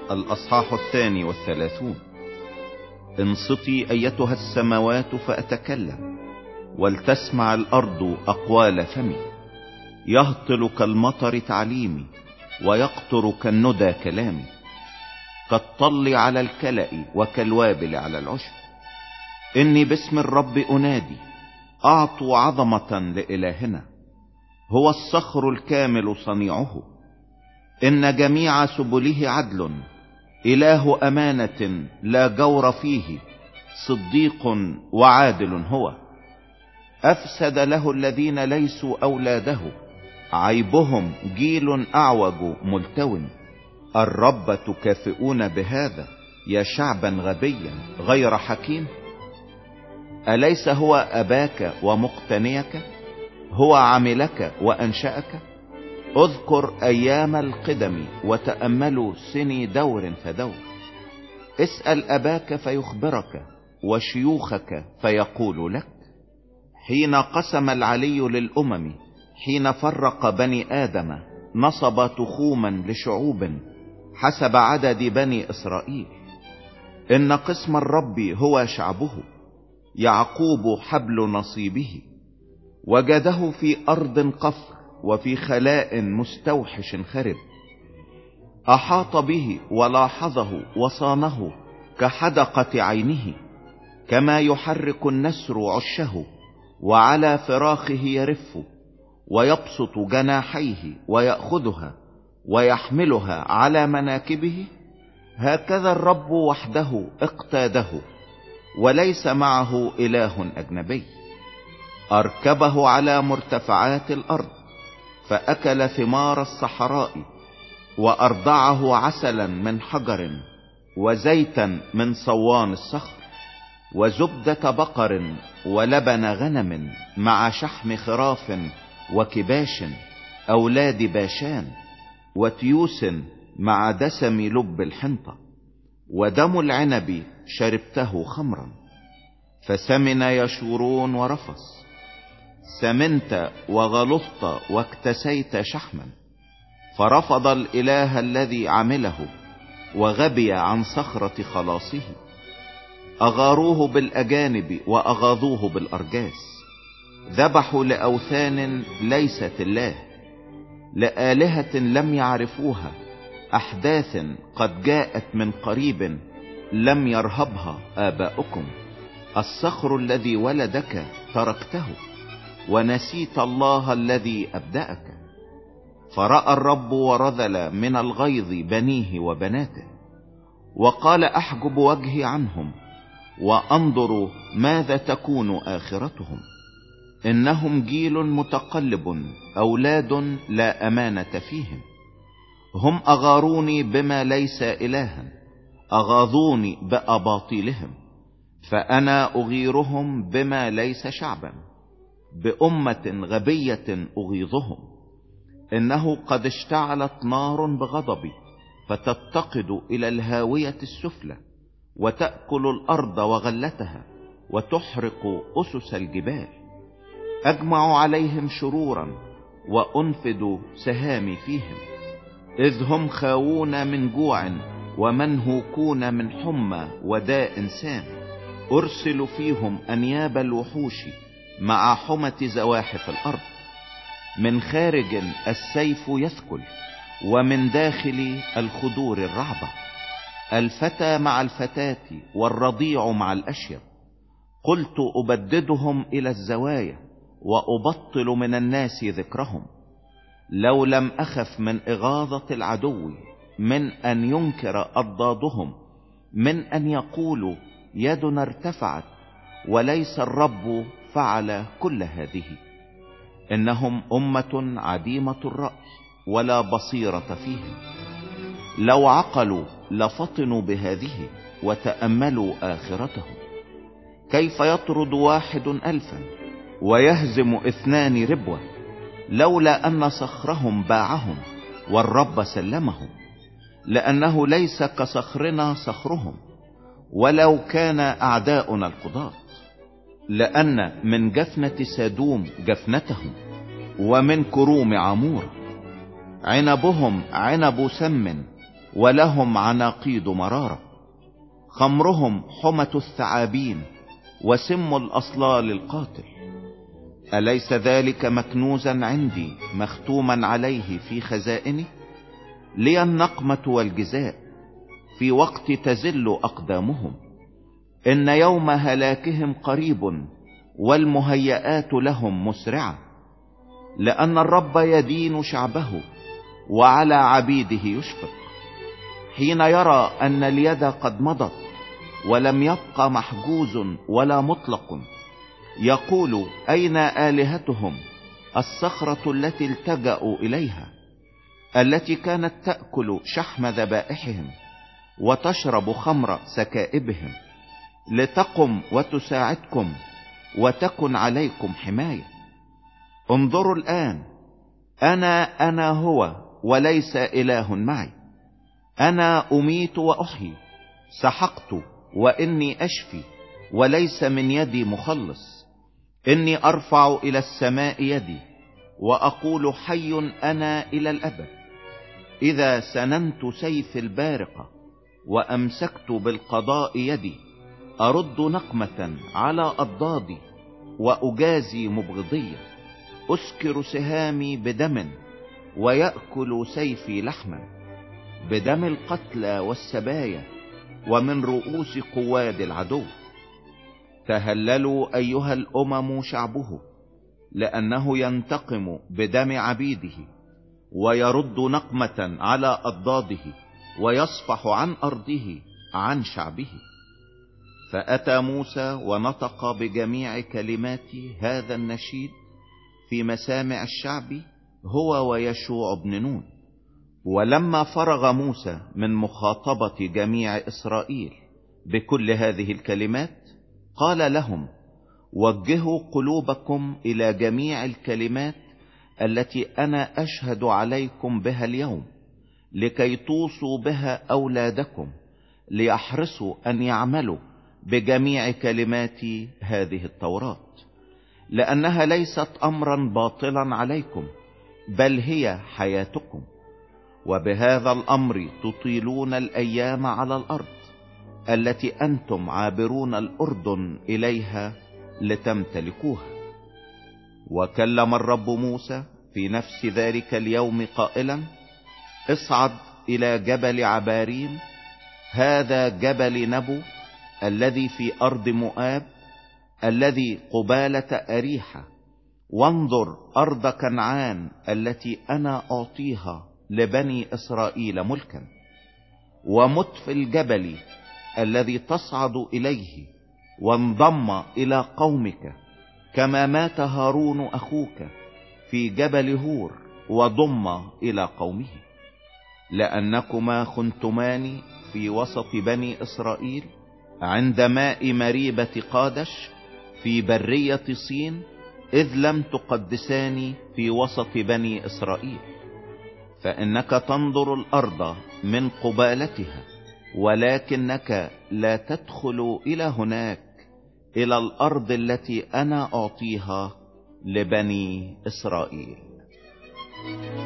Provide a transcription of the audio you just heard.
الأصحاح 32. انصتي أيتها السماوات فأتكلم، ولتسمع الأرض أقوال فمي. يهطل كالمطر تعليمي، ويقطر كالندى كلامي، كالطل على الكلأ وكالوابل على العشب. إني باسم الرب أنادي، أعطوا عظمة لإلهنا. هو الصخر الكامل صنيعه، إن جميع سبله عدل. إله أمانة لا جور فيه، صديق وعادل هو. أفسد له الذين ليسوا أولاده، عيبهم جيل أعوج ملتو. الرب تكافئون بهذا يا شعبا غبيا غير حكيم؟ أليس هو أباك ومقتنيك؟ هو عملك وأنشأك؟ اذكر أيام القدم وتأملوا سني دور فدور. اسأل أباك فيخبرك، وشيوخك فيقول لك. حين قسم العلي للأمم، حين فرق بني آدم، نصب تخوما لشعوب حسب عدد بني إسرائيل. إن قسم الرب هو شعبه، يعقوب حبل نصيبه. وجده في أرض قفر، وفي خلاء مستوحش خرب. أحاط به ولاحظه وصانه كحدقة عينه. كما يحرك النسر عشه، وعلى فراخه يرف. ويبسط جناحيه ويأخذها، ويحملها على مناكبه. هكذا الرب وحده اقتاده، وليس معه إله أجنبي. أركبه على مرتفعات الأرض، فأكل ثمار الصحراء. وأرضعه عسلا من حجر، وزيتا من صوان الصخر. وزبدة بقر ولبن غنم، مع شحم خراف وكباش أولاد باشان. وتيوس مع دسم لب الحنطة. ودم العنب شربته خمرا. فسمن يشورون ورفص. سمنت وغلطت واكتسيت شحما. فرفض الإله الذي عمله، وغبي عن صخرة خلاصه. أغاروه بالأجانب وأغاضوه بالأرجاس. ذبحوا لأوثان ليست الله، لآلهة لم يعرفوها. أحداث قد جاءت من قريب، لم يرهبها آباؤكم. الصخر الذي ولدك تركته، ونسيت الله الذي أبدأك. فرأى الرب ورذل من الغيظ بنيه وبناته، وقال أحجب وجهي عنهم، وأنظر ماذا تكون آخرتهم. إنهم جيل متقلب، أولاد لا أمانة فيهم. هم أغاروني بما ليس إلها، أغاظوني بأباطيلهم. فأنا أغيرهم بما ليس شعبا، بأمة غبية أغيظهم. إنه قد اشتعلت نار بغضبي، فتتقد إلى الهاوية السفلى. وتأكل الأرض وغلتها، وتحرق أسس الجبال. أجمع عليهم شرورا، وأنفد سهامي فيهم. إذ هم خاوون من جوع، ومنهوكون من حمى وداء سام. أرسل فيهم أنياب الوحوش، مع حمة زواحف الأرض. من خارج السيف يثكل، ومن داخل الخدور الرعبة. الفتى مع الفتاة، والرضيع مع الأشيب. قلت أبددهم إلى الزوايا، وأبطل من الناس ذكرهم. لو لم أخف من إغاظة العدو، من أن ينكر أضدادهم، من أن يقولوا يدنا ارتفعت، وليس الرب فعل كل هذه. إنهم أمة عديمة الرأي، ولا بصيرة فيهم. لو عقلوا لفطنوا بهذه، وتأملوا آخرتهم. كيف يطرد 1,000، ويهزم 2 ربوة، لولا أن صخرهم باعهم، والرب سلمهم. لأنه ليس كصخرنا صخرهم، ولو كان أعداؤنا القضاة. لأن من جفنة سادوم جفنتهم، ومن كروم عمور. عنبهم عنب سم، ولهم عناقيد مرارة، خمرهم حمة الثعابين وسم الأصلال القاتل. أليس ذلك مكنوزا عندي مختوما عليه في خزائني؟ لي النقمة والجزاء في وقت تزل أقدامهم. إن يوم هلاكهم قريب والمهيئات لهم مسرعة، لأن الرب يدين شعبه وعلى عبيده يشفق. حين يرى أن اليد قد مضت ولم يبق محجوز ولا مطلق، يقول أين آلهتهم الصخرة التي التجأوا إليها، التي كانت تأكل شحم ذبائحهم وتشرب خمر سكائبهم، لتقم وتساعدكم وتكن عليكم حماية. انظروا الآن، أنا هو وليس إله معي. أنا أميت وأحيي، سحقت وإني أشفي وليس من يدي مخلص. إني أرفع إلى السماء يدي وأقول حي أنا إلى الأبد. إذا سننت سيف البارقة وأمسكت بالقضاء يدي، أرد نقمة على أضدادي وأجازي مبغضية. أسكر سهامي بدم ويأكل سيفي لحما، بدم القتلى والسبايا ومن رؤوس قواد العدو. تهللوا أيها الأمم شعبه، لأنه ينتقم بدم عبيده ويرد نقمة على أضداده ويصفح عن أرضه عن شعبه. فأتى موسى ونطق بجميع كلمات هذا النشيد في مسامع الشعب هو ويشوع بن نون. ولما فرغ موسى من مخاطبة جميع إسرائيل بكل هذه الكلمات، قال لهم: وجهوا قلوبكم إلى جميع الكلمات التي أنا أشهد عليكم بها اليوم، لكي توصوا بها أولادكم ليحرصوا أن يعملوا بجميع كلمات هذه التوراة، لأنها ليست أمرا باطلا عليكم، بل هي حياتكم. وبهذا الأمر تطيلون الأيام على الأرض التي أنتم عابرون الأردن إليها لتمتلكوها. وكلم الرب موسى في نفس ذلك اليوم قائلا: اصعد إلى جبل عباريم، هذا جبل نبو الذي في أرض مؤاب الذي قبالة أريحة، وانظر أرض كنعان التي أنا أعطيها لبني إسرائيل ملكا. ومت في الجبل الذي تصعد إليه، وانضم إلى قومك، كما مات هارون أخوك في جبل هور وضم إلى قومه. لأنكما خنتمان في وسط بني إسرائيل عند ماء مريبة قادش في برية صين، إذ لم تقدساني في وسط بني إسرائيل. فإنك تنظر الأرض من قبالتها، ولكنك لا تدخل إلى هناك، إلى الأرض التي أنا أعطيها لبني إسرائيل.